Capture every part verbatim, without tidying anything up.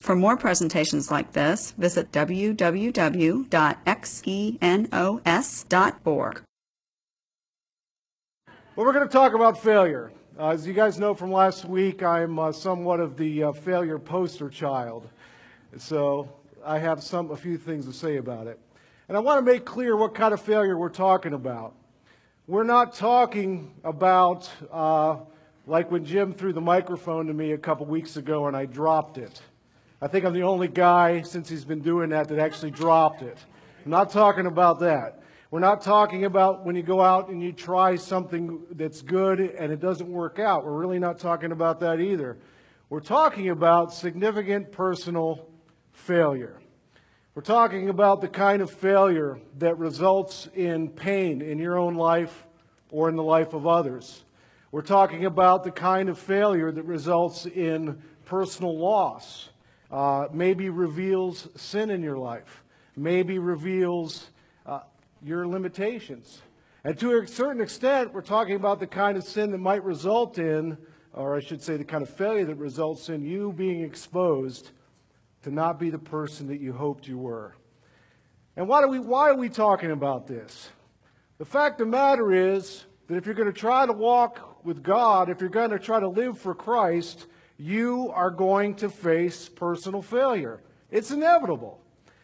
For more presentations like this, visit w w w dot xenos dot org. Well, we're going to talk about failure. Uh, as you guys know from last week, I'm uh, somewhat of the uh, failure poster child. So I have some a few things to say about it. And I want to make clear what kind of failure we're talking about. We're not talking about uh, like when Jim threw the microphone to me a couple weeks ago and I dropped it. I think I'm the only guy since he's been doing that that actually dropped it. I'm not talking about that. We're not talking about when you go out and you try something that's good and it doesn't work out. We're really not talking about that either. We're talking about significant personal failure. We're talking about the kind of failure that results in pain in your own life or in the life of others. We're talking about the kind of failure that results in personal loss. Uh, maybe reveals sin in your life. Maybe reveals uh, your limitations. And to a certain extent, we're talking about the kind of sin that might result in, or I should say the kind of failure that results in you being exposed to not be the person that you hoped you were. And why, do we, why are we talking about this? The fact of the matter is that if you're going to try to walk with God, if you're going to try to live for Christ, you are going to face personal failure. It's inevitable.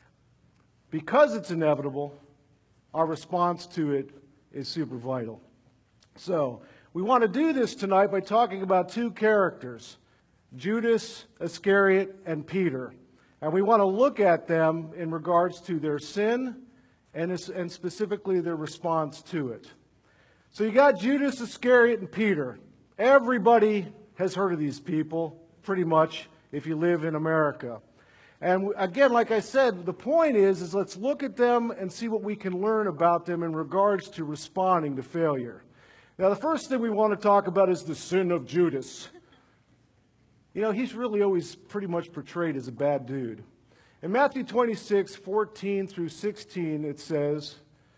Because it's inevitable, our response to it is super vital. So, we want to do this tonight by talking about two characters, Judas Iscariot and Peter. And we want to look at them in regards to their sin and, and specifically their response to it. So you got Judas Iscariot and Peter. Everybody has heard of these people, pretty much, if you live in America. And again, like I said, the point is, is let's look at them and see what we can learn about them in regards to responding to failure. Now, the first thing we want to talk about is the sin of Judas. You know, he's really always pretty much portrayed as a bad dude. In Matthew twenty-six, fourteen through sixteen, it says,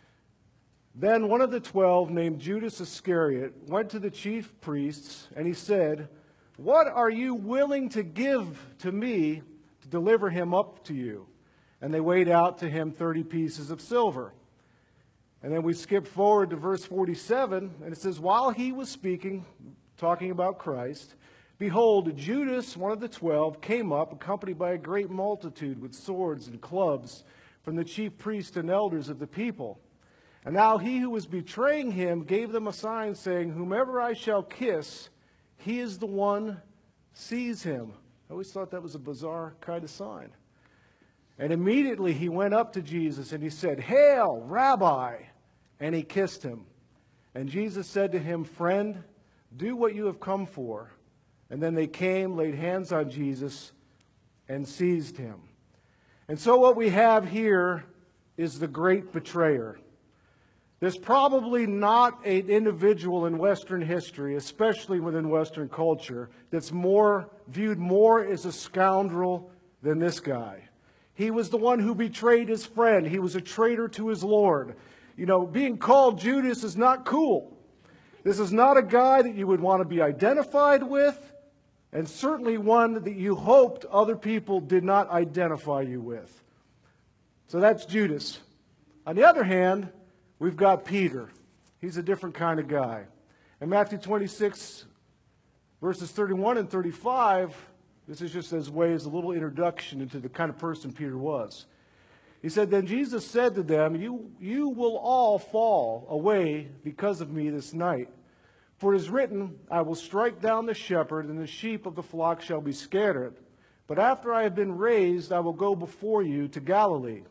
"Then one of the twelve, named Judas Iscariot, went to the chief priests, and he said, 'What are you willing to give to me to deliver him up to you?' And they weighed out to him thirty pieces of silver." And then we skip forward to verse forty-seven, and it says, "While he was speaking," talking about Christ, "behold, Judas, one of the twelve, came up, accompanied by a great multitude with swords and clubs from the chief priests and elders of the people. And now he who was betraying him gave them a sign, saying, 'Whomever I shall kiss, he is the one, seize him.'" I always thought that was a bizarre kind of sign. "And immediately he went up to Jesus and he said, 'Hail, Rabbi!' And he kissed him. And Jesus said to him, 'Friend, do what you have come for.' And then they came, laid hands on Jesus, and seized him." And so what we have here is the great betrayer. There's probably not an individual in Western history, especially within Western culture, that's more viewed more as a scoundrel than this guy. He was the one who betrayed his friend. He was a traitor to his Lord. You know, being called Judas is not cool. This is not a guy that you would want to be identified with, and certainly one that you hoped other people did not identify you with. So that's Judas. On the other hand, we've got Peter. He's a different kind of guy. In Matthew twenty-six, verses thirty-one and thirty-five, this is just as way as a little introduction into the kind of person Peter was. He said, "Then Jesus said to them, you, you will all fall away because of me this night. For it is written, I will strike down the shepherd, and the sheep of the flock shall be scattered. But after I have been raised, I will go before you to Galilee."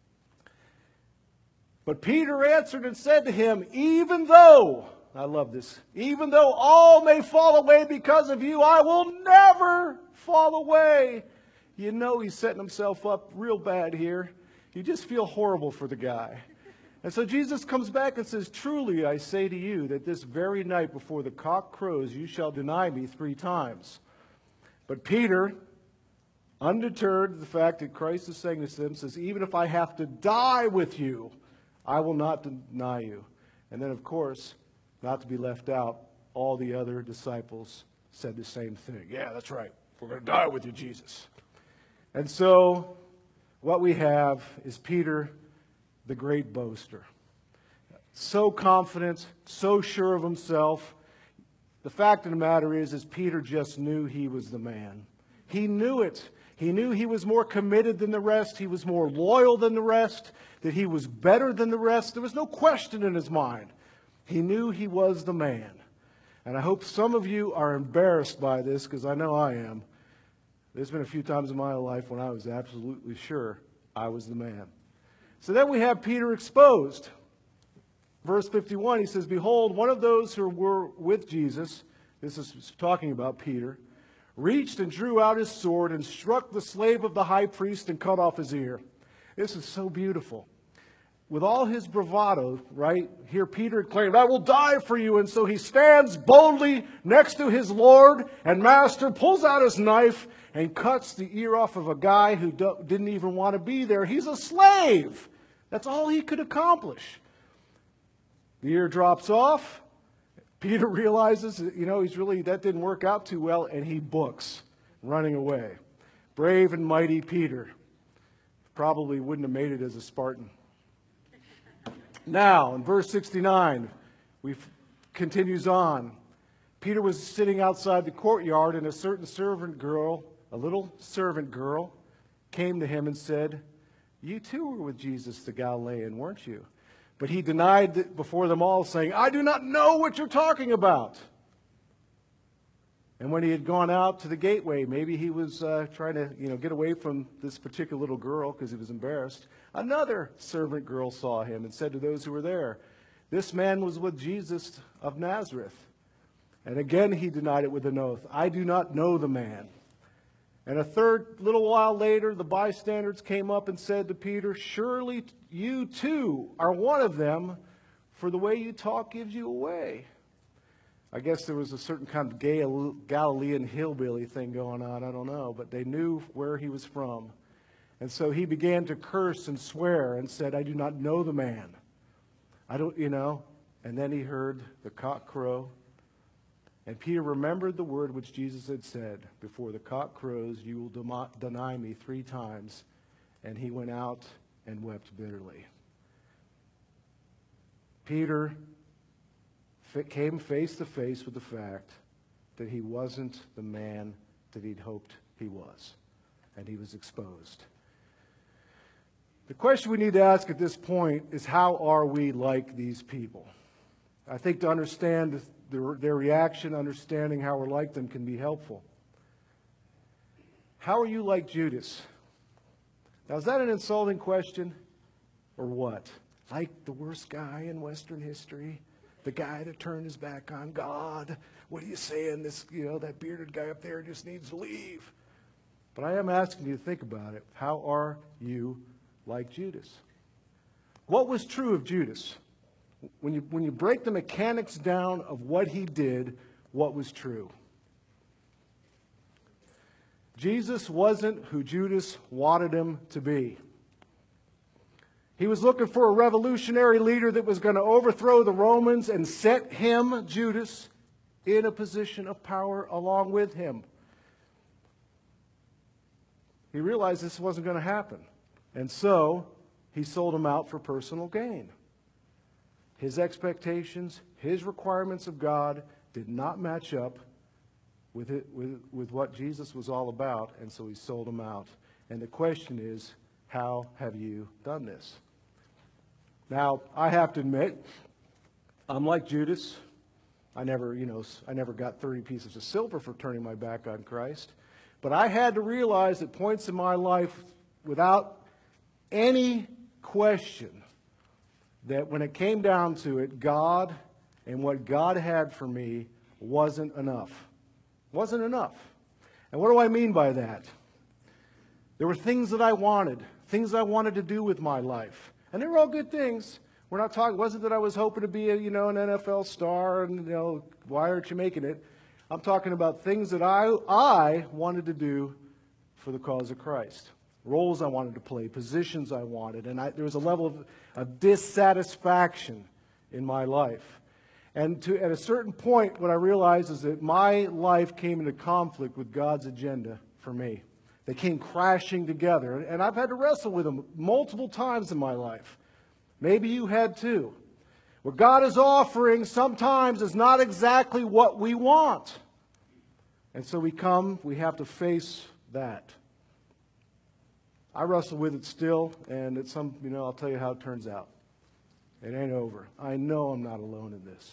But Peter answered and said to him, "Even though," I love this, "even though all may fall away because of you, I will never fall away." You know he's setting himself up real bad here. You just feel horrible for the guy. And so Jesus comes back and says, "Truly I say to you that this very night before the cock crows, you shall deny me three times." But Peter, undeterred the fact that Christ is saying this to him, says, "Even if I have to die with you, I will not deny you." And then, of course, not to be left out, all the other disciples said the same thing. "Yeah, that's right. We're going to die with you, Jesus." And so what we have is Peter, the great boaster. So confident, so sure of himself. The fact of the matter is, is Peter just knew he was the man. He knew it. He knew he was more committed than the rest. He was more loyal than the rest. That he was better than the rest. There was no question in his mind. He knew he was the man. And I hope some of you are embarrassed by this, because I know I am. There's been a few times in my life when I was absolutely sure I was the man. So then we have Peter exposed. Verse fifty-one, he says, "Behold, one of those who were with Jesus," this is talking about Peter, "reached and drew out his sword and struck the slave of the high priest and cut off his ear." This is so beautiful. With all his bravado, right, here Peter claimed, "I will die for you." And so he stands boldly next to his Lord and Master, pulls out his knife, and cuts the ear off of a guy who do- didn't even want to be there. He's a slave. That's all he could accomplish. The ear drops off. Peter realizes, that, you know, he's really, that didn't work out too well, and he books, running away. Brave and mighty Peter. Probably wouldn't have made it as a Spartan. Now, in verse sixty-nine, we continues on. Peter was sitting outside the courtyard, and a certain servant girl, a little servant girl, came to him and said, "You too were with Jesus the Galilean, weren't you?" But he denied it before them all, saying, "I do not know what you're talking about." And when he had gone out to the gateway, maybe he was uh, trying to, you know, get away from this particular little girl because he was embarrassed. Another servant girl saw him and said to those who were there, "This man was with Jesus of Nazareth." And again he denied it with an oath, "I do not know the man." And a third little while later, the bystanders came up and said to Peter, "Surely you too are one of them, for the way you talk gives you away." I guess there was a certain kind of Gal- Galilean hillbilly thing going on, I don't know, but they knew where he was from. And so he began to curse and swear and said, "I do not know the man. I don't, you know." And then he heard the cock crow. And Peter remembered the word which Jesus had said, "Before the cock crows, you will dem- deny me three times." And he went out and wept bitterly. Peter f- came face to face with the fact that he wasn't the man that he'd hoped he was. And he was exposed. The question we need to ask at this point is, how are we like these people? I think to understand their, their reaction, understanding how we're like them can be helpful. How are you like Judas? Now, is that an insulting question or what? Like the worst guy in Western history? The guy that turned his back on God? What are you saying? This, you know, that bearded guy up there just needs to leave. But I am asking you to think about it. How are you like Judas? What was true of Judas? When you, when you break the mechanics down of what he did, what was true? Jesus wasn't who Judas wanted him to be. He was looking for a revolutionary leader that was going to overthrow the Romans and set him, Judas, in a position of power along with him. He realized this wasn't going to happen. And so he sold him out for personal gain. His expectations, his requirements of God did not match up with, it, with, with what Jesus was all about, and so he sold him out. And the question is, how have you done this? Now, I have to admit, I'm like Judas. I never, you know, I never got thirty pieces of silver for turning my back on Christ. But I had to realize at points in my life, without any question, that when it came down to it, God and what God had for me wasn't enough. Wasn't enough. And what do I mean by that? There were things that I wanted, things I wanted to do with my life. And they were all good things. We're not talking, it wasn't that I was hoping to be a, you know, an N F L star and, you know, why aren't you making it? I'm talking about things that I, I wanted to do for the cause of Christ. Roles I wanted to play, positions I wanted. And I, there was a level of, of dissatisfaction in my life. And to, at a certain point, what I realized is that my life came into conflict with God's agenda for me. They came crashing together. And I've had to wrestle with them multiple times in my life. Maybe you had too. What God is offering sometimes is not exactly what we want. And so we come, we have to face that. I wrestle with it still, and it's some, you know, I'll tell you how it turns out. It ain't over. I know I'm not alone in this.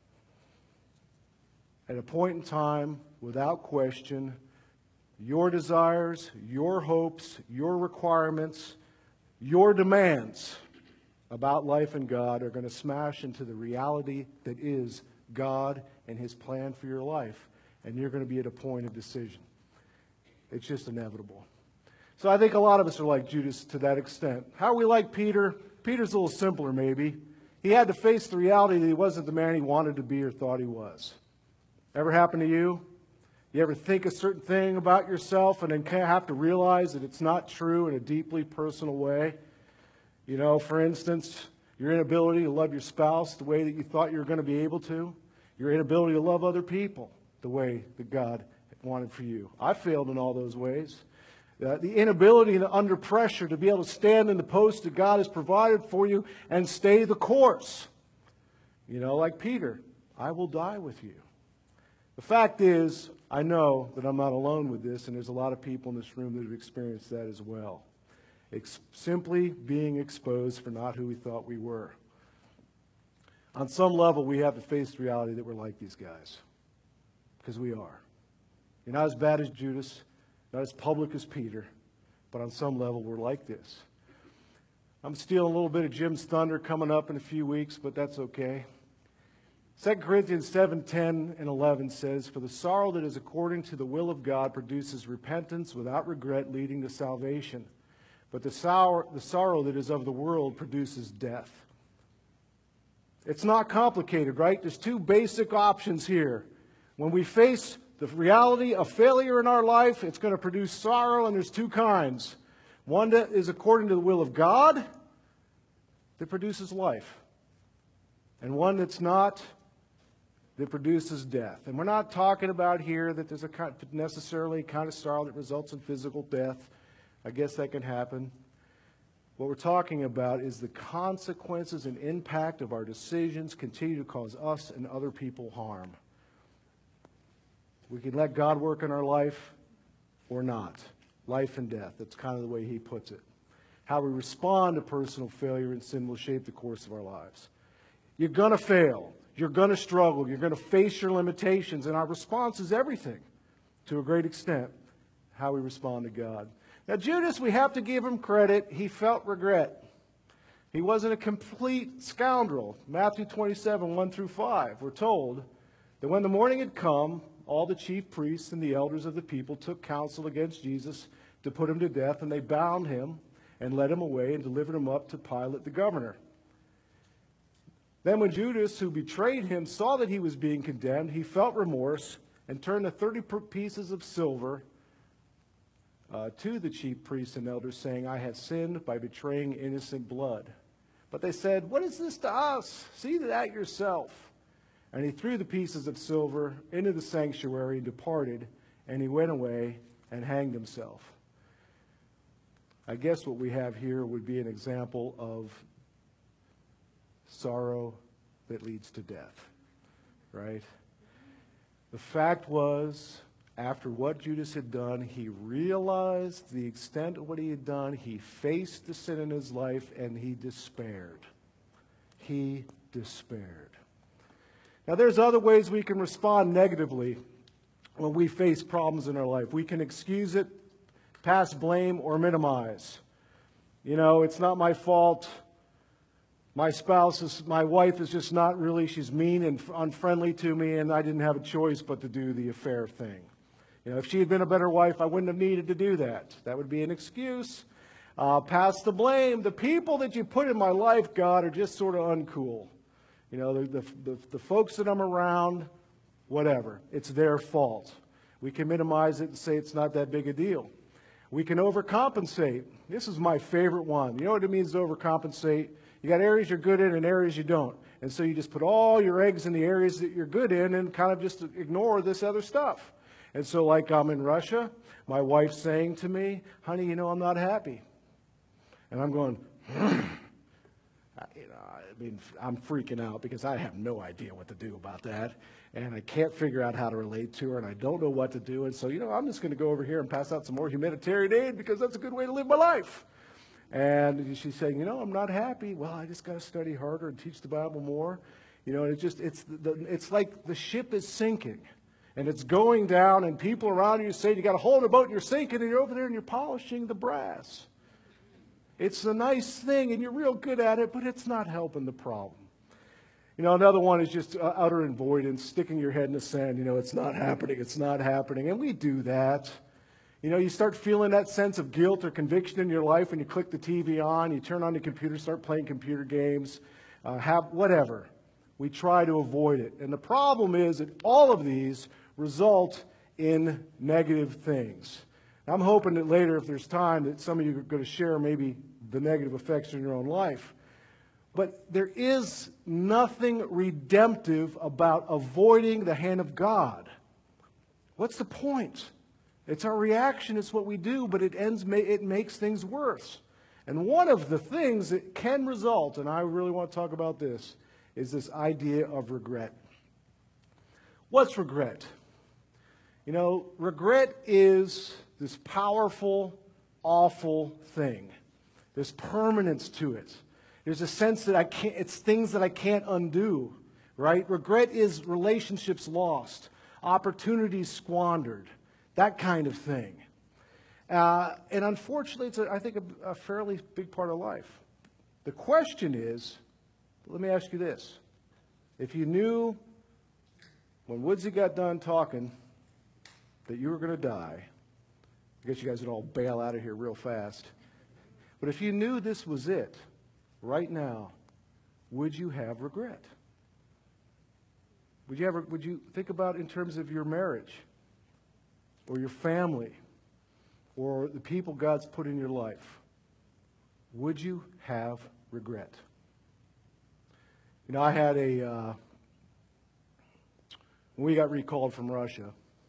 At a point in time, without question, your desires, your hopes, your requirements, your demands about life and God are going to smash into the reality that is God and His plan for your life. And you're going to be at a point of decision. It's just inevitable. So I think a lot of us are like Judas to that extent. How are we like Peter? Peter's a little simpler maybe. He had to face the reality that he wasn't the man he wanted to be or thought he was. Ever happen to you? You ever think a certain thing about yourself and then have to realize that it's not true in a deeply personal way? You know, for instance, your inability to love your spouse the way that you thought you were going to be able to. Your inability to love other people the way that God wanted for you. I failed in all those ways. Uh, the inability to, under pressure to be able to stand in the post that God has provided for you and stay the course. You know, like Peter, I will die with you. The fact is, I know that I'm not alone with this, and there's a lot of people in this room that have experienced that as well. Ex- simply being exposed for not who we thought we were. On some level, we have to face the reality that we're like these guys. Because we are. You're not as bad as Judas, not as public as Peter, but on some level, we're like this. I'm stealing a little bit of Jim's thunder coming up in a few weeks, but that's okay. Second Corinthians seven, ten, and eleven says, "For the sorrow that is according to the will of God produces repentance without regret, leading to salvation. But the, sour, the sorrow that is of the world produces death." It's not complicated, right? There's two basic options here. When we face the reality of failure in our life, it's going to produce sorrow, and there's two kinds. One that is according to the will of God, that produces life. And one that's not, that produces death. And we're not talking about here that there's a kind, necessarily kind of sorrow that results in physical death. I guess that can happen. What we're talking about is the consequences and impact of our decisions continue to cause us and other people harm. We can let God work in our life or not. Life and death. That's kind of the way he puts it. How we respond to personal failure and sin will shape the course of our lives. You're going to fail. You're going to struggle. You're going to face your limitations. And our response is everything, to a great extent, how we respond to God. Now, Judas, we have to give him credit. He felt regret. He wasn't a complete scoundrel. Matthew twenty-seven, one through five, we're told that when the morning had come, all the chief priests and the elders of the people took counsel against Jesus to put him to death, and they bound him and led him away and delivered him up to Pilate the governor. Then when Judas, who betrayed him, saw that he was being condemned, he felt remorse and turned the thirty pieces of silver uh, to the chief priests and elders, saying, "I have sinned by betraying innocent blood." But they said, "What is this to us? See to that yourself." And he threw the pieces of silver into the sanctuary and departed, and he went away and hanged himself. I guess what we have here would be an example of sorrow that leads to death, right? The fact was, after what Judas had done, he realized the extent of what he had done. He faced the sin in his life, and he despaired. He despaired. Now, there's other ways we can respond negatively when we face problems in our life. We can excuse it, pass blame, or minimize. You know, it's not my fault. My spouse is, my wife is just not really, she's mean and unfriendly to me, and I didn't have a choice but to do the affair thing. You know, if she had been a better wife, I wouldn't have needed to do that. That would be an excuse. Uh, pass the blame. The people that you put in my life, God, are just sort of uncool. You know, the, the, the, the folks that I'm around, whatever. It's their fault. We can minimize it and say it's not that big a deal. We can overcompensate. This is my favorite one. You know what it means to overcompensate? You got areas you're good in and areas you don't. And so you just put all your eggs in the areas that you're good in and kind of just ignore this other stuff. And so like I'm in Russia, my wife's saying to me, honey, you know, I'm not happy. And I'm going, hmm. You know, I mean, I'm freaking out because I have no idea what to do about that. And I can't figure out how to relate to her, and I don't know what to do. And so, you know, I'm just going to go over here and pass out some more humanitarian aid because that's a good way to live my life. And she's saying, you know, I'm not happy. Well, I just got to study harder and teach the Bible more. You know, and it just, it's, the, it's like the ship is sinking. And it's going down, and people around you say, you got a hole in the boat, and you're sinking, and you're over there, and you're polishing the brass. It's a nice thing, and you're real good at it, but it's not helping the problem. You know, another one is just uh, utter avoidance, sticking your head in the sand. You know, it's not happening, it's not happening. And we do that. You know, you start feeling that sense of guilt or conviction in your life when you click the T V on, you turn on the computer, start playing computer games, uh, have whatever. We try to avoid it. And the problem is that all of these result in negative things. I'm hoping that later, if there's time, that some of you are going to share maybe the negative effects in your own life. But there is nothing redemptive about avoiding the hand of God. What's the point? It's our reaction, it's what we do, but it ends, it makes things worse. And one of the things that can result, and I really want to talk about this, is this idea of regret. What's regret? You know, regret is this powerful, awful thing. There's permanence to it. There's a sense that I can't, it's things that I can't undo, right? Regret is relationships lost, opportunities squandered, that kind of thing. Uh, and unfortunately, it's, a, I think, a, a fairly big part of life. The question is, let me ask you this. If you knew when Woodsy got done talking that you were going to die, I guess you guys would all bail out of here real fast. But if you knew this was it, right now, would you have regret? Would you ever, would you think about in terms of your marriage or your family or the people God's put in your life? Would you have regret? You know, I had a, uh, when we got recalled from Russia,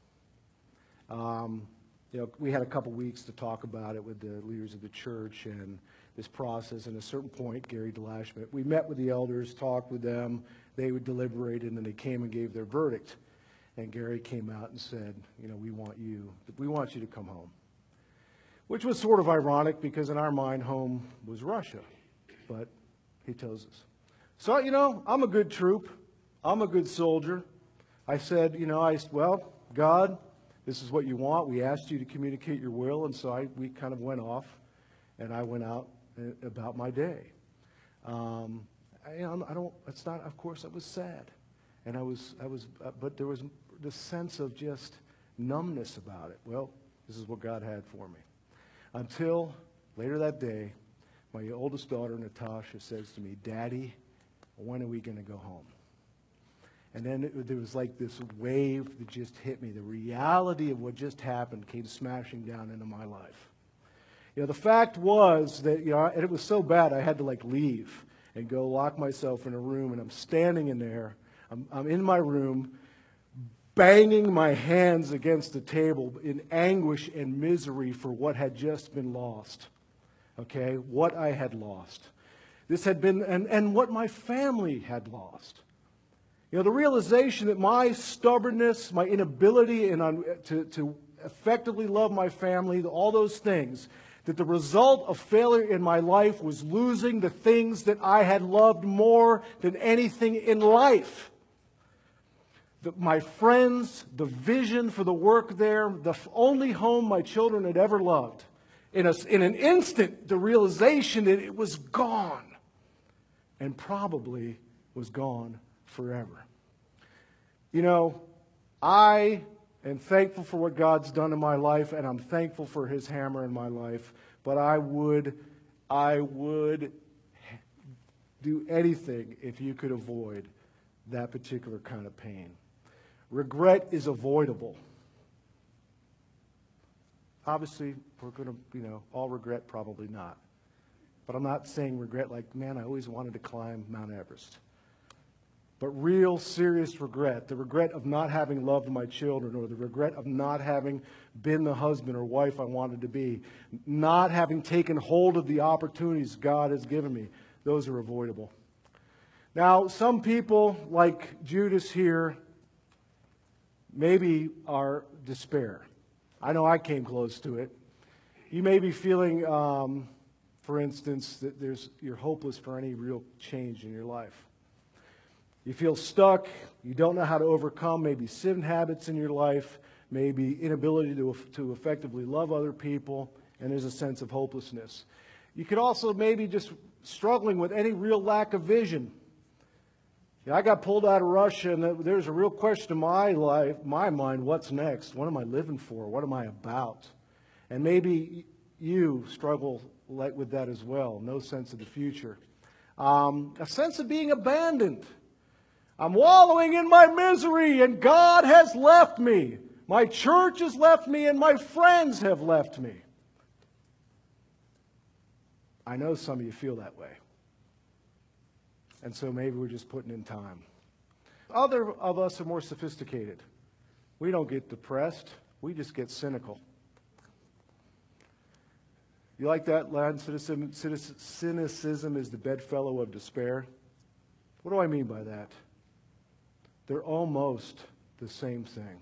um, you know, we had a couple weeks to talk about it with the leaders of the church and this process. And at a certain point, Gary DeLashman, we met with the elders, talked with them. They would deliberate, and then they came and gave their verdict. And Gary came out and said, you know, we want you, we want you to come home. Which was sort of ironic because in our mind, home was Russia. But he tells us. So, you know, I'm a good troop. I'm a good soldier. I said, you know, I, well, God, this is what you want. We asked you to communicate your will, and so I, we kind of went off, and I went out about my day. Um, I, you know, I don't. It's not. Of course, I was sad, and I was. I was. Uh, but there was this sense of just numbness about it. Well, this is what God had for me. Until later that day, my oldest daughter Natasha says to me, "Daddy, when are we going to go home?" And then it, there was like this wave that just hit me. The reality of what just happened came smashing down into my life. You know, the fact was that, you know, and it was so bad I had to like leave and go lock myself in a room. And I'm standing in there. I'm, I'm in my room, banging my hands against the table in anguish and misery for what had just been lost. Okay, what I had lost. This had been, and, and what my family had lost. You know, the realization that my stubbornness, my inability and un, to, to effectively love my family, all those things, that the result of failure in my life was losing the things that I had loved more than anything in life. The, my friends, the vision for the work there, the only home my children had ever loved. In, a, in an instant, the realization that it was gone, and probably was gone forever. You know, I am thankful for what God's done in my life, and I'm thankful for His hammer in my life, but I would, I would do anything if you could avoid that particular kind of pain. Regret is avoidable. Obviously, we're going to, you know, all regret, probably not. But I'm not saying regret like, man, I always wanted to climb Mount Everest. but real serious regret, the regret of not having loved my children, or the regret of not having been the husband or wife I wanted to be, not having taken hold of the opportunities God has given me, those are avoidable. Now, some people, like Judas here, maybe are despair. I know I came close to it. You may be feeling, um, for instance, that there's, you're hopeless for any real change in your life. You feel stuck. You don't know how to overcome maybe sin habits in your life, maybe inability to, to effectively love other people, and there's a sense of hopelessness. You could also maybe just struggling with any real lack of vision. Yeah, I got pulled out of Russia, and there's a real question in my life, my mind, what's next? What am I living for? What am I about? And maybe you struggle with that as well, no sense of the future. Um, a sense of being abandoned. I'm wallowing in my misery, and God has left me. My church has left me, and my friends have left me. I know some of you feel that way. And so maybe we're just putting in time. Other of us are more sophisticated. We don't get depressed. We just get cynical. You like that, lad? Cynicism, cynicism is the bedfellow of despair. What do I mean by that? They're almost the same thing.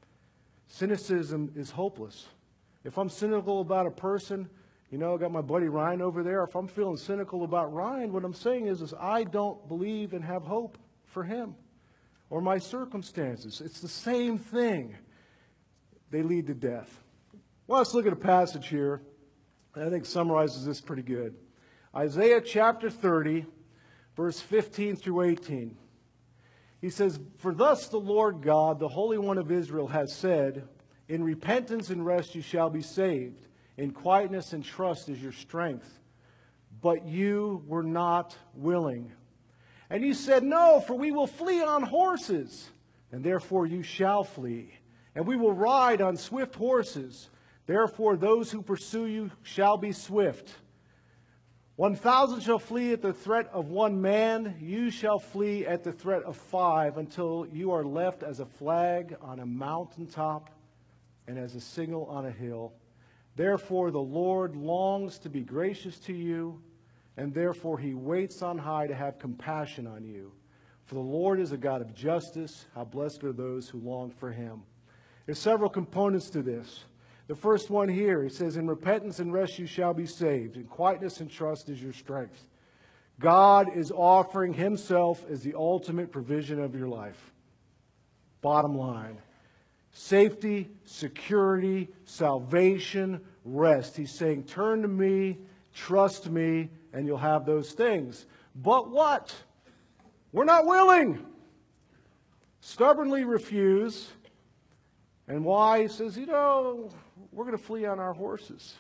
Cynicism is hopeless. If I'm cynical about a person, you know, I got my buddy Ryan over there. If I'm feeling cynical about Ryan, what I'm saying is, is I don't believe and have hope for him or my circumstances. It's the same thing. They lead to death. Well, let's look at a passage here that I think summarizes this pretty good. Isaiah chapter thirty, verse fifteen through eighteen. He says, "For thus the Lord God, the Holy One of Israel, has said, in repentance and rest you shall be saved. In quietness and trust is your strength. But you were not willing. And you said, no, for we will flee on horses. And therefore you shall flee. And we will ride on swift horses. Therefore those who pursue you shall be swift. One thousand shall flee at the threat of one man. You shall flee at the threat of five, until you are left as a flag on a mountaintop and as a signal on a hill. Therefore the Lord longs to be gracious to you, and therefore he waits on high to have compassion on you. For the Lord is a God of justice. How blessed are those who long for him." There's several components to this. The first one here, he says, in repentance and rest you shall be saved. In quietness and trust is your strength. God is offering himself as the ultimate provision of your life. Bottom line. Safety, security, salvation, rest. He's saying, turn to me, trust me, and you'll have those things. But what? We're not willing. Stubbornly refuse. And why? He says, you know, we're going to flee on our horses.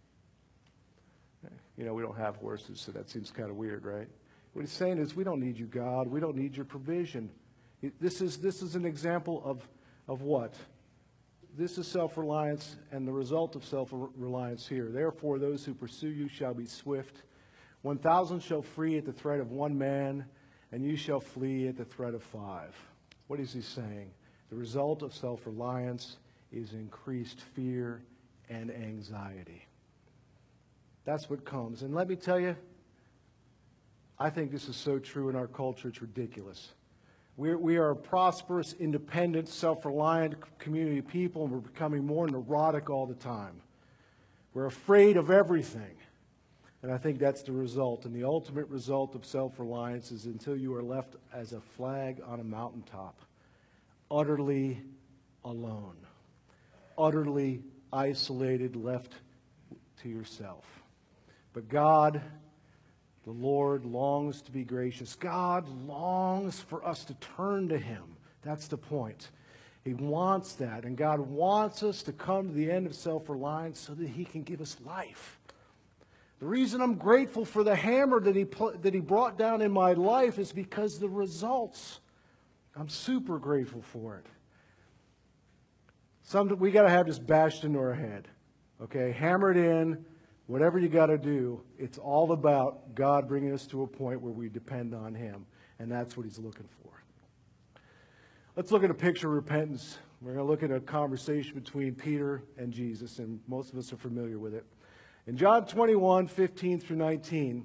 You know, we don't have horses, so that seems kind of weird, right? What he's saying is, we don't need you, God. We don't need your provision. This is, this is an example of, of what? This is self-reliance, and the result of self-reliance here. Therefore, those who pursue you shall be swift. One thousand shall flee at the threat of one man, and you shall flee at the threat of five. What is he saying? The result of self-reliance is increased fear and anxiety. That's what comes. And let me tell you, I think this is so true in our culture, it's ridiculous. We're, we are a prosperous, independent, self-reliant community of people, and we're becoming more neurotic all the time. We're afraid of everything. And I think that's the result. And the ultimate result of self-reliance is until you are left as a flag on a mountaintop, utterly alone, utterly isolated, left to yourself. But God, the Lord, longs to be gracious. God longs for us to turn to him. That's the point. He wants that. And God wants us to come to the end of self-reliance so that he can give us life. The reason I'm grateful for the hammer that he, put, that he brought down in my life is because the results. I'm super grateful for it. Some, we got to have this bashed into our head. Okay, hammer it in. Whatever you got to do, it's all about God bringing us to a point where we depend on him. And that's what he's looking for. Let's look at a picture of repentance. We're going to look at a conversation between Peter and Jesus, and most of us are familiar with it. In John twenty-one, fifteen through nineteen,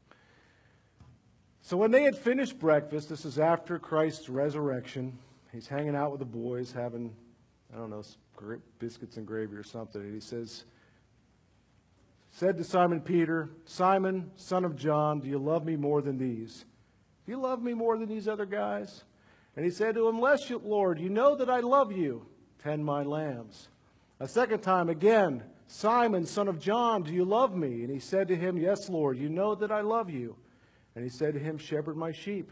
so when they had finished breakfast, this is after Christ's resurrection, he's hanging out with the boys, having, I don't know, biscuits and gravy or something, and he says, said to Simon Peter, Simon, son of John, do you love me more than these? Do you love me more than these other guys? And he said to him, Yes, Lord, you know that I love you. Tend my lambs. A second time, again, Simon, son of John, do you love me? And he said to him, Yes, Lord, you know that I love you. And he said to him, Shepherd my sheep.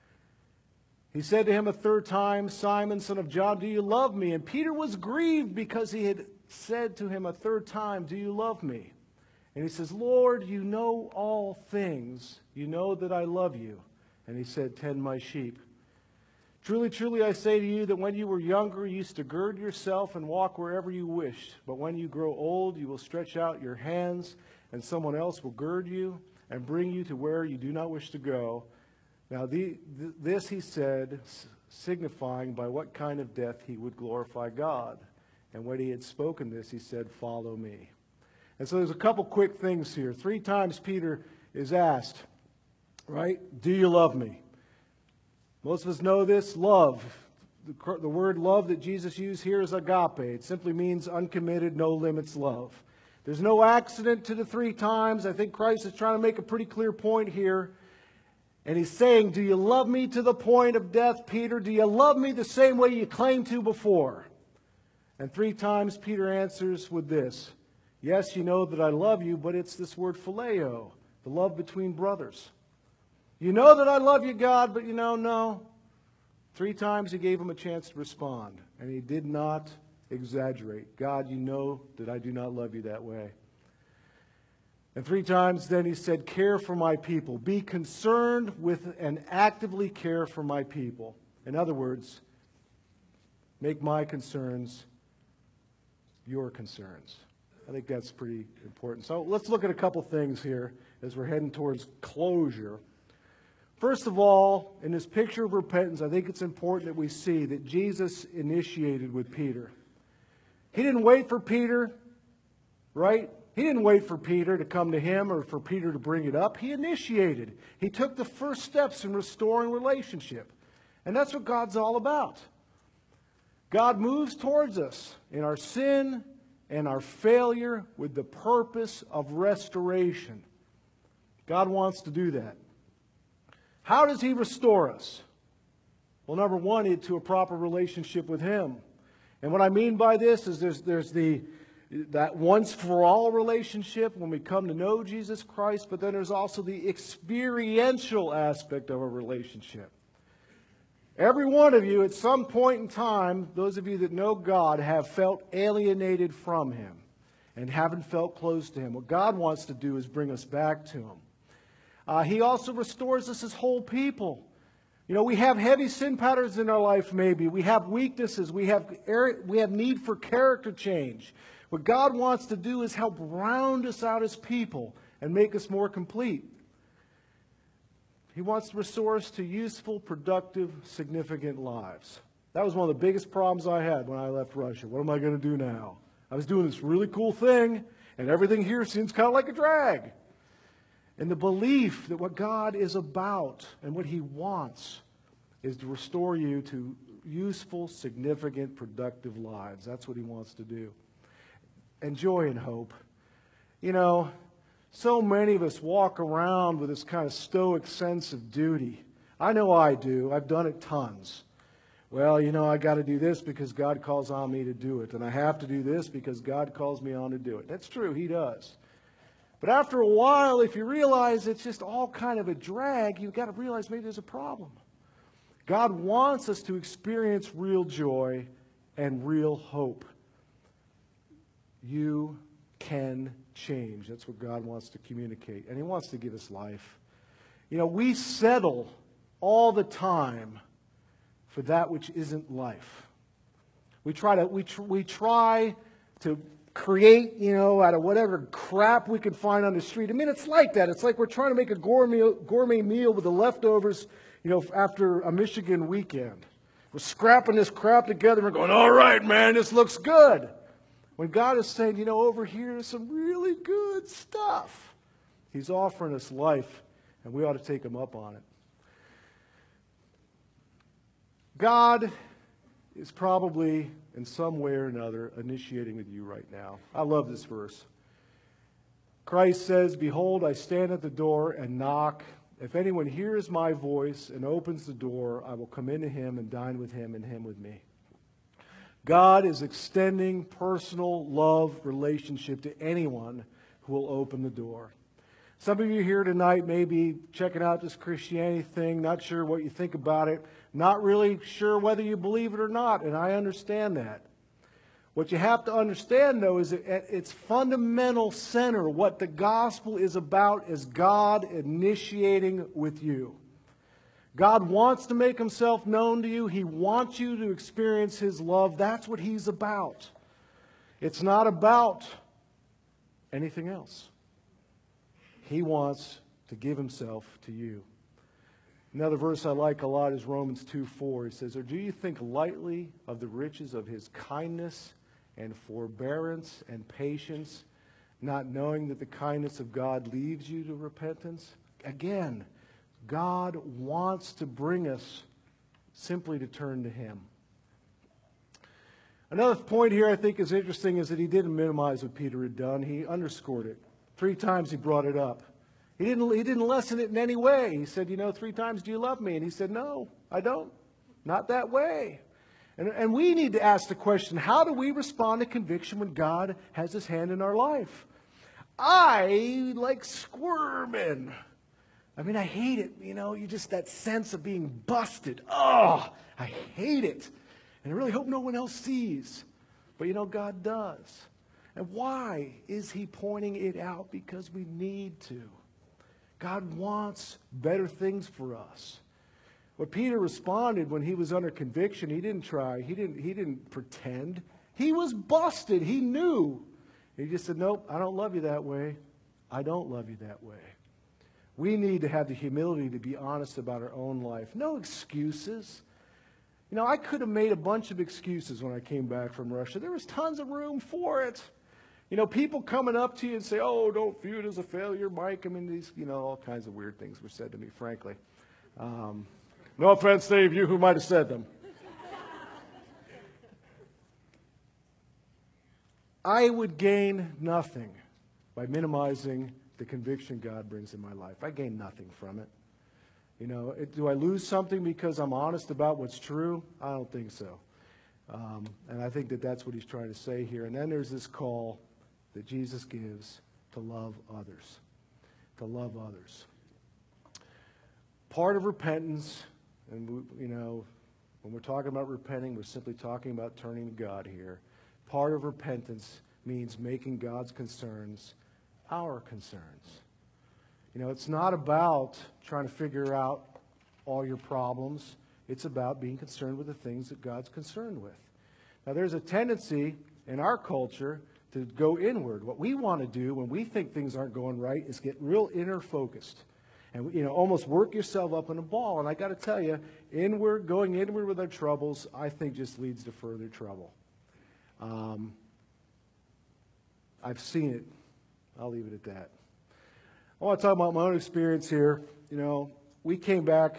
He said to him a third time, Simon, son of John, do you love me? And Peter was grieved because he had said to him a third time, Do you love me? And he says, Lord, you know all things. You know that I love you. And he said, Tend my sheep. Truly, truly, I say to you that when you were younger, you used to gird yourself and walk wherever you wished. But when you grow old, you will stretch out your hands, and someone else will gird you and bring you to where you do not wish to go. Now, the, th- this he said, s- signifying by what kind of death he would glorify God. And when he had spoken this, he said, Follow me. And so there's a couple quick things here. Three times Peter is asked, right, do you love me? Most of us know this, love. The, the word love that Jesus used here is agape. It simply means uncommitted, no limits love. There's no accident to the three times. I think Christ is trying to make a pretty clear point here. And he's saying, do you love me to the point of death, Peter? Do you love me the same way you claimed to before? And three times Peter answers with this. Yes, you know that I love you, but it's this word phileo, the love between brothers. You know that I love you, God, but you know, no. Three times he gave him a chance to respond, and he did not exaggerate. God, you know that I do not love you that way. And three times then he said, care for my people. Be concerned with and actively care for my people. In other words, make my concerns your concerns. I think that's pretty important. So let's look at a couple things here as we're heading towards closure. First of all, in this picture of repentance, I think it's important that we see that Jesus initiated with Peter. He didn't wait for Peter, right? He didn't wait for Peter to come to him or for Peter to bring it up. He initiated. He took the first steps in restoring relationship. And that's what God's all about. God moves towards us in our sin and our failure with the purpose of restoration. God wants to do that. How does he restore us? Well, number one, to a proper relationship with him. And what I mean by this is there's, there's the that once-for-all relationship when we come to know Jesus Christ, but then there's also the experiential aspect of a relationship. Every one of you, at some point in time, those of you that know God, have felt alienated from him and haven't felt close to him. What God wants to do is bring us back to him. Uh, he also restores us as whole people. You know, we have heavy sin patterns in our life maybe. We have weaknesses. We have, we have need for character change. What God wants to do is help round us out as people and make us more complete. He wants to restore us to useful, productive, significant lives. That was one of the biggest problems I had when I left Russia. What am I going to do now? I was doing this really cool thing, and everything here seems kind of like a drag. And the belief that what God is about and what he wants is to restore you to useful, significant, productive lives. That's what he wants to do. And joy and hope. You know, so many of us walk around with this kind of stoic sense of duty. I know I do. I've done it tons. Well, you know, I got to do this because God calls on me to do it. And I have to do this because God calls me on to do it. That's true. He does. But after a while, if you realize it's just all kind of a drag, you've got to realize maybe there's a problem. God wants us to experience real joy and real hope. You can change. That's what God wants to communicate. And he wants to give us life. You know, we settle all the time for that which isn't life. We try to, we, tr- we try to create, you know, out of whatever crap we can find on the street. I mean, it's like that. It's like we're trying to make a gourmet, gourmet meal with the leftovers, you know, after a Michigan weekend. We're scrapping this crap together. We're going, all right, man, this looks good. When God is saying, you know, over here is some really good stuff. He's offering us life, and we ought to take him up on it. God is probably, in some way or another, initiating with you right now. I love this verse. Christ says, behold, I stand at the door and knock. If anyone hears my voice and opens the door, I will come into him and dine with him and him with me. God is extending personal love relationship to anyone who will open the door. Some of you here tonight may be checking out this Christianity thing, not sure what you think about it, not really sure whether you believe it or not, and I understand that. What you have to understand, though, is that at its fundamental center, what the gospel is about is God initiating with you. God wants to make himself known to you. He wants you to experience his love. That's what he's about. It's not about anything else. He wants to give himself to you. Another verse I like a lot is Romans two four. He says, or do you think lightly of the riches of his kindness and forbearance and patience, not knowing that the kindness of God leads you to repentance? Again, God wants to bring us simply to turn to him. Another point here I think is interesting is that he didn't minimize what Peter had done. He underscored it. Three times he brought it up. He didn't, he didn't lessen it in any way. He said, you know, three times, do you love me? And he said, no, I don't. Not that way. And, and we need to ask the question, how do we respond to conviction when God has his hand in our life? I like squirming. I mean, I hate it. You know, you just that sense of being busted. Oh, I hate it. And I really hope no one else sees. But, you know, God does. And why is he pointing it out? Because we need to. God wants better things for us. What Peter responded when he was under conviction, he didn't try. He didn't, he didn't pretend. He was busted. He knew. He just said, nope, I don't love you that way. I don't love you that way. We need to have the humility to be honest about our own life. No excuses. You know, I could have made a bunch of excuses when I came back from Russia. There was tons of room for it. You know, people coming up to you and say, oh, don't view it as a failure, Mike. I mean, these, you know, all kinds of weird things were said to me, frankly. Um, no offense to any of you who might have said them. I would gain nothing by minimizing the conviction God brings in my life. I gain nothing from it. You know, it, do I lose something because I'm honest about what's true? I don't think so. Um, and I think that that's what he's trying to say here. And then there's this call that Jesus gives to love others. To love others. Part of repentance, and we, you know, when we're talking about repenting, we're simply talking about turning to God here. Part of repentance means making God's concerns our concerns. You know, it's not about trying to figure out all your problems. It's about being concerned with the things that God's concerned with. Now, there's a tendency in our culture to go inward. What we want to do when we think things aren't going right is get real inner focused. And, you know, almost work yourself up in a ball. And I got to tell you, inward, going inward with our troubles, I think just leads to further trouble. Um, I've seen it. I'll leave it at that. I want to talk about my own experience here. You know, we came back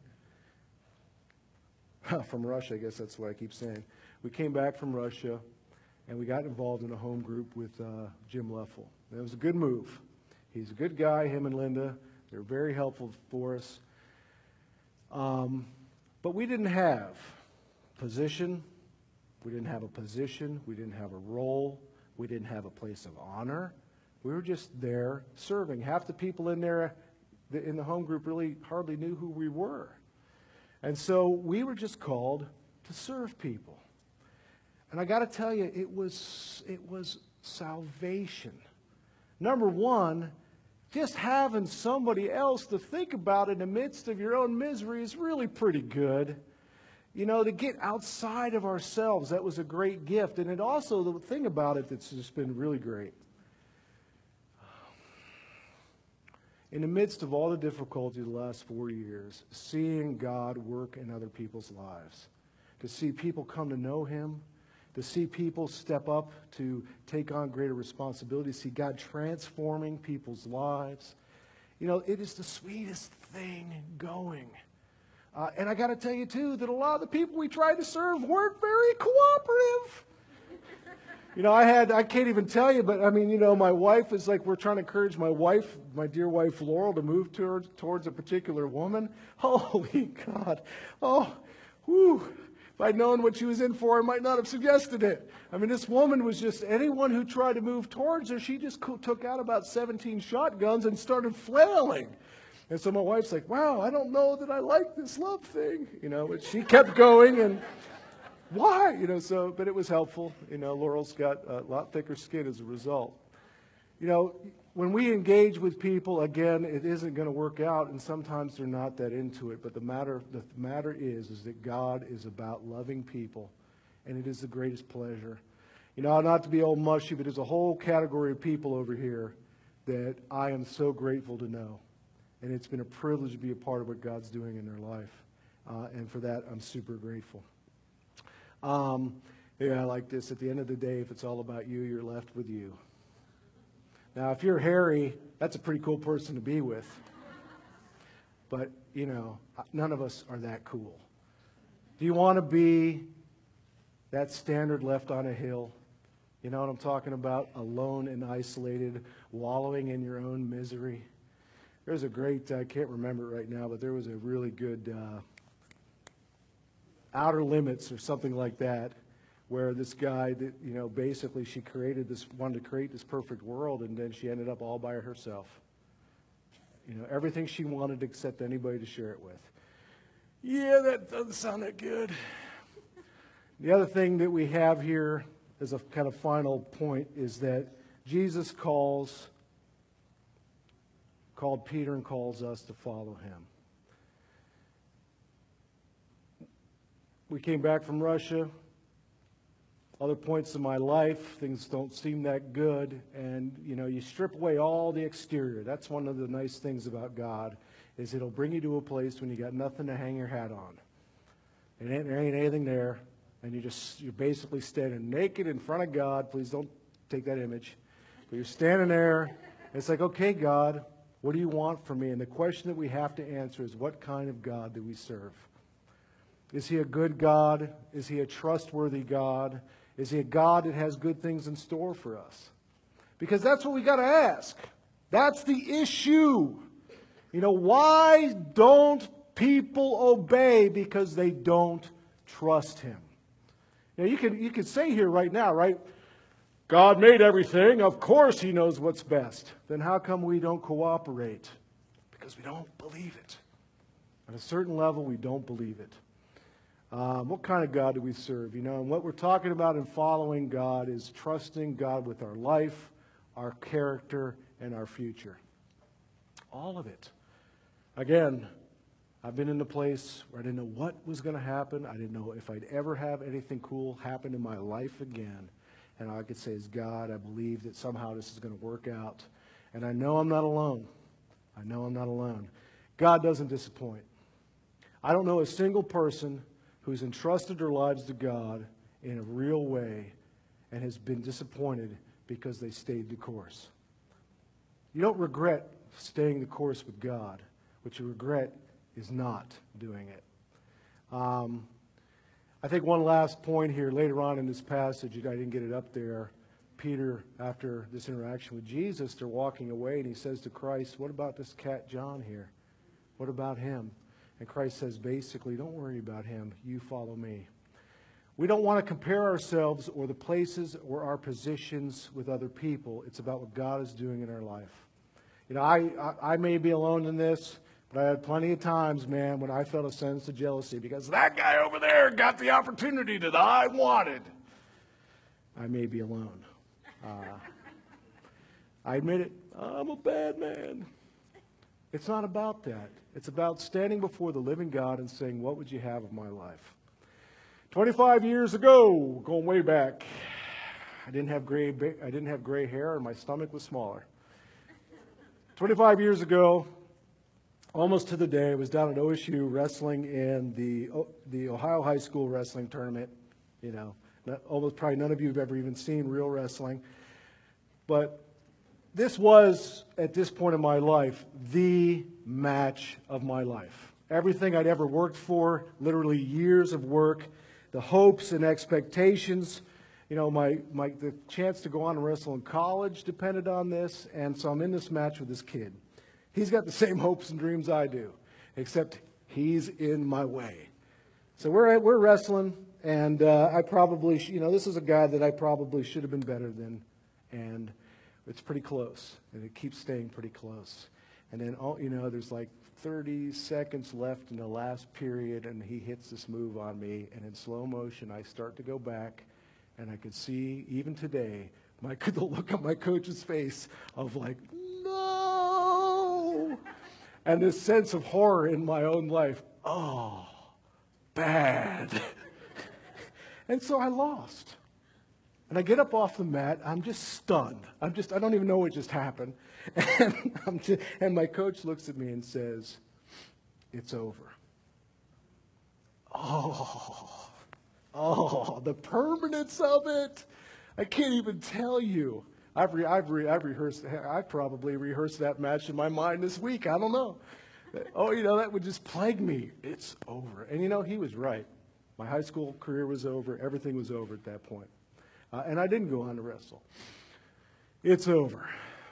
from Russia, I guess that's what I keep saying. We came back from Russia, and we got involved in a home group with uh, Jim Leffel. It was a good move. He's a good guy, him and Linda. They're very helpful for us. Um, but we didn't have position. We didn't have a position. We didn't have a role. We didn't have a place of honor. We were just there serving. Half the people in there, in the home group, really hardly knew who we were. And so we were just called to serve people. And I got to tell you, it was, it was salvation. Number one, just having somebody else to think about in the midst of your own misery is really pretty good. You know, to get outside of ourselves, that was a great gift. And it also, the thing about it that's just been really great, in the midst of all the difficulty of the last four years, seeing God work in other people's lives. to see people come to know him, to see people step up to take on greater responsibility, see God transforming people's lives. You know, it is the sweetest thing going. Uh, and I got to tell you, too, that a lot of the people we tried to serve weren't very cooperative. You know, I had, I can't even tell you, but I mean, you know, my wife is like, we're trying to encourage my wife, my dear wife Laurel, to move towards, towards a particular woman. Holy God. Oh, whew. If I'd known what she was in for, I might not have suggested it. I mean, this woman was just, anyone who tried to move towards her, she just took out about seventeen shotguns and started flailing. And so my wife's like, wow, I don't know that I like this love thing. You know, but she kept going, and why? You know, so, but it was helpful. You know, Laurel's got a lot thicker skin as a result. You know, when we engage with people, again, it isn't going to work out, and sometimes they're not that into it. But the matter, the matter is, is that God is about loving people, and it is the greatest pleasure. You know, not to be old mushy, but there's a whole category of people over here that I am so grateful to know. And it's been a privilege to be a part of what God's doing in their life. Uh, and for that, I'm super grateful. Um, yeah, I like this. At the end of the day, if it's all about you, you're left with you. Now, if you're Harry, that's a pretty cool person to be with. But, you know, none of us are that cool. Do you want to be that standard left on a hill? You know what I'm talking about? Alone and isolated, wallowing in your own misery. There's a great, I can't remember it right now, but there was a really good uh, Outer Limits or something like that, where this guy, that, you know, basically she created this, wanted to create this perfect world, and then she ended up all by herself. You know, everything she wanted except anybody to share it with. Yeah, that doesn't sound that good. The other thing that we have here as a kind of final point is that Jesus calls, called Peter and calls us to follow him. We came back from Russia. Other points in my life, things don't seem that good. And, you know, you strip away all the exterior. That's one of the nice things about God, is it'll bring you to a place when you got nothing to hang your hat on. It ain't, there ain't anything there. And you just, you're basically standing naked in front of God. Please don't take that image. But you're standing there. And it's like, okay, God, what do you want from me? And the question that we have to answer is, what kind of God do we serve? Is he a good God? Is he a trustworthy God? Is he a God that has good things in store for us? Because that's what we got to ask. That's the issue. You know, why don't people obey? Because they don't trust him. You know, you can, you can say here right now, right? God made everything. Of course he knows what's best. Then how come we don't cooperate? Because we don't believe it. At a certain level, we don't believe it. Um, what kind of God do we serve? You know, and what we're talking about in following God is trusting God with our life, our character, and our future. All of it. Again, I've been in a place where I didn't know what was going to happen. I didn't know if I'd ever have anything cool happen in my life again. And all I could say is, God, I believe that somehow this is going to work out. And I know I'm not alone. I know I'm not alone. God doesn't disappoint. I don't know a single person who's entrusted their lives to God in a real way and has been disappointed because they stayed the course. You don't regret staying the course with God. What you regret is not doing it. Um, I think one last point here, later on in this passage, I didn't get it up there. Peter, after this interaction with Jesus, they're walking away, and he says to Christ, what about this cat John here? What about him? And Christ says, basically, don't worry about him. You follow me. We don't want to compare ourselves or the places or our positions with other people. It's about what God is doing in our life. You know, I, I, I may be alone in this, but I had plenty of times, man, when I felt a sense of jealousy because that guy over there got the opportunity that I wanted. I may be alone. Uh, I admit it. I'm a bad man. It's not about that. It's about standing before the living God and saying, what would you have of my life? twenty-five years ago, going way back, I didn't have gray, I didn't have gray hair and my stomach was smaller. twenty-five years ago, almost to the day. I was down at O S U wrestling in the the Ohio High School Wrestling Tournament. You know, not, almost probably none of you have ever even seen real wrestling. But this was, at this point in my life, the match of my life. Everything I'd ever worked for, literally years of work, the hopes and expectations, you know, my, my the chance to go on and wrestle in college depended on this, and so I'm in this match with this kid. He's got the same hopes and dreams I do, except he's in my way. So we're we're wrestling, and uh, I probably, sh- you know, this is a guy that I probably should have been better than, and it's pretty close, and it keeps staying pretty close. And then, all, you know, there's like thirty seconds left in the last period, and he hits this move on me, and in slow motion, I start to go back, and I could see, even today, my the look on my coach's face of like, no! And this sense of horror in my own life. Oh, bad. And so I lost. And I get up off the mat. I'm just stunned. I'm just, I don't even know what just happened. And, I'm just, and my coach looks at me and says, it's over. Oh, oh, the permanence of it. I can't even tell you. I've, re, I've, re, I've rehearsed, I've probably rehearsed that match in my mind this week. I don't know. Oh, you know, that would just plague me. It's over. And you know, he was right. My high school career was over. Everything was over at that point. Uh, and I didn't go on to wrestle. It's over.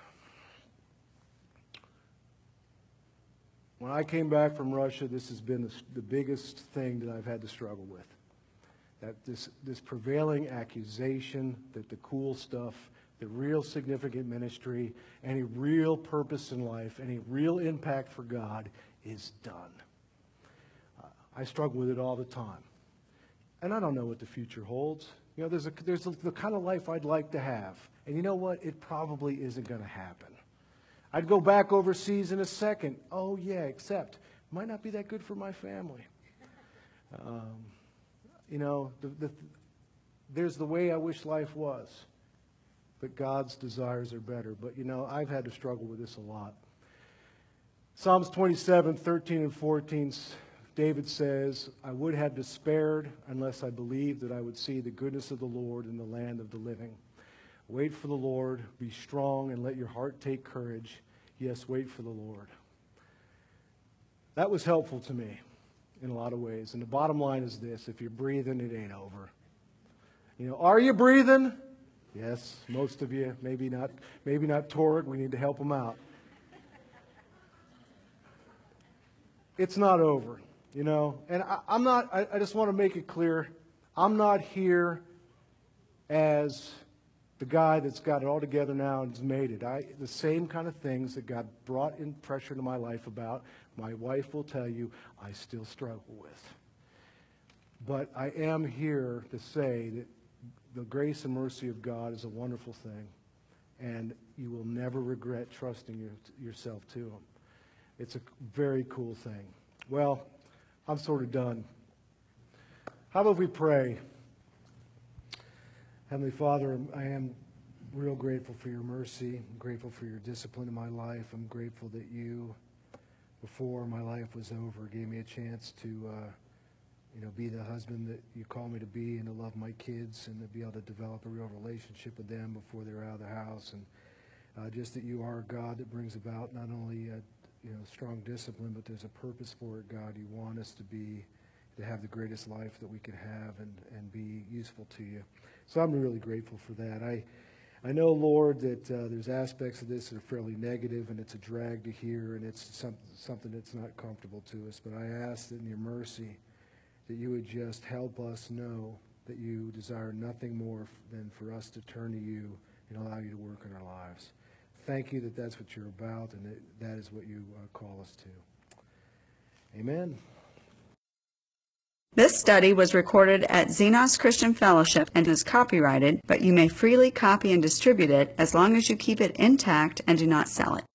When I came back from Russia, this has been the, the biggest thing that I've had to struggle with. That this, this prevailing accusation that the cool stuff, the real significant ministry, any real purpose in life, any real impact for God is done. Uh, I struggle with it all the time. And I don't know what the future holds. You know, there's, a, there's a, the kind of life I'd like to have. And you know what? It probably isn't going to happen. I'd go back overseas in a second. Oh, yeah, except it might not be that good for my family. Um, you know, the, the, there's the way I wish life was. But God's desires are better. But, you know, I've had to struggle with this a lot. Psalms twenty-seven, thirteen, and fourteen, David says, I would have despaired unless I believed that I would see the goodness of the Lord in the land of the living. Wait for the Lord, be strong, and let your heart take courage. Yes, wait for the Lord. That was helpful to me in a lot of ways. And the bottom line is this: if you're breathing, it ain't over. You know, are you breathing? Yes, most of you. Maybe not, maybe not Torrid. We need to help them out. It's not over, you know. And I, I'm not, I, I just want to make it clear, I'm not here as the guy that's got it all together now and has made it. I, the same kind of things that God brought in pressure into my life about, my wife will tell you, I still struggle with. But I am here to say that the grace and mercy of God is a wonderful thing, and you will never regret trusting your, yourself to Him. It's a very cool thing. Well, I'm sort of done. How about we pray? Heavenly Father, I am real grateful for your mercy. I'm grateful for your discipline in my life. I'm grateful that you, before my life was over, gave me a chance to uh, you know, be the husband that you call me to be, and to love my kids, and to be able to develop a real relationship with them before they're out of the house. And uh, just that you are a God that brings about not only uh, you know, strong discipline, but there's a purpose for it, God. You want us to be, to have the greatest life that we could have, and, and be useful to you. So I'm really grateful for that. I I know, Lord, that uh, there's aspects of this that are fairly negative, and it's a drag to hear, and it's some, something that's not comfortable to us. But I ask that in your mercy that you would just help us know that you desire nothing more than for us to turn to you and allow you to work in our lives. Thank you that that's what you're about, and that, that is what you uh, call us to. Amen. This study was recorded at Xenos Christian Fellowship and is copyrighted, but you may freely copy and distribute it as long as you keep it intact and do not sell it.